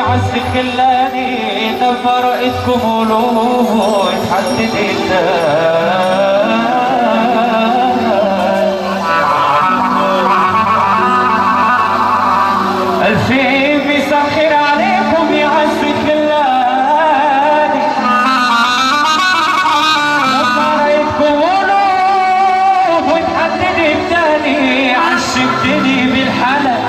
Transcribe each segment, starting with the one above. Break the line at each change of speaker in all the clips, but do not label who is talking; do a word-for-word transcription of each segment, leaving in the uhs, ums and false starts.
عز خلاني نفر ايدكم ولوه يتحدد الفي بيسخر عليكم يا عز خلاني نفر ايدكم ولوه ويتحدد التاني عشمتني بالحلق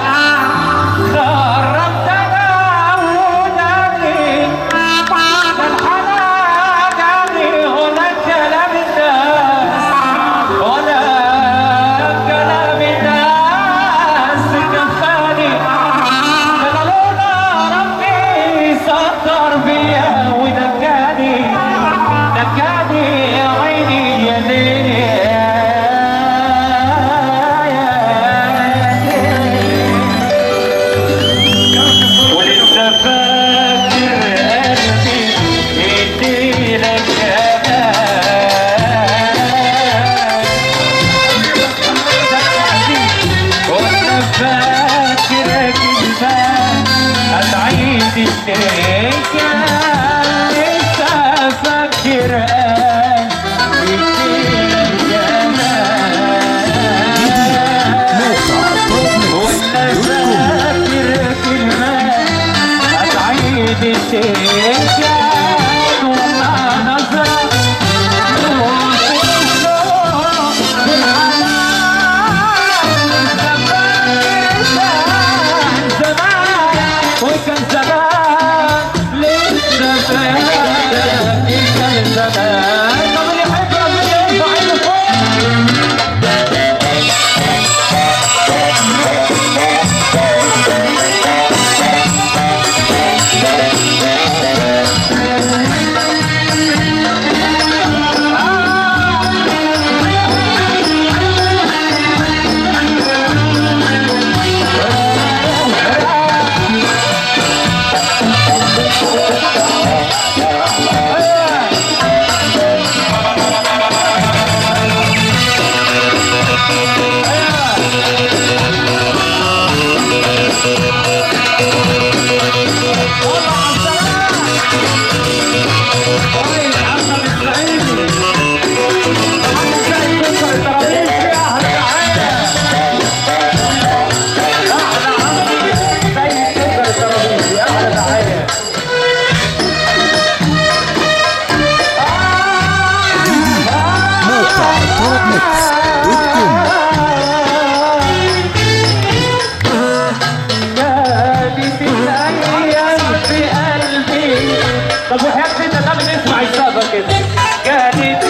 طب وحياة سيدنا ده بنسمع السقفة كده. كانت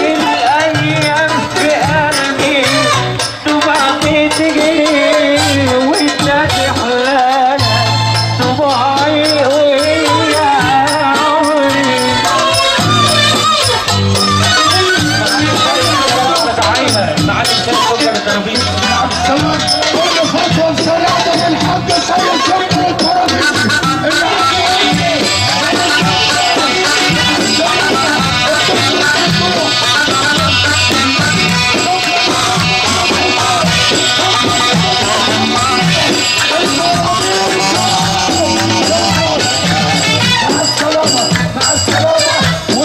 الأيام في قلبي دموعي تجري وانت تحلانا دموعي ويا عمري. دعايها معاك الشيخ فكر الترابيز. كل فترة سريعة للحاج سيد فكر الترابيز.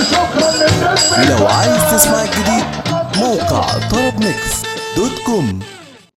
لو عايز تسمع الجديد موقع طرب ميكس دوت كوم.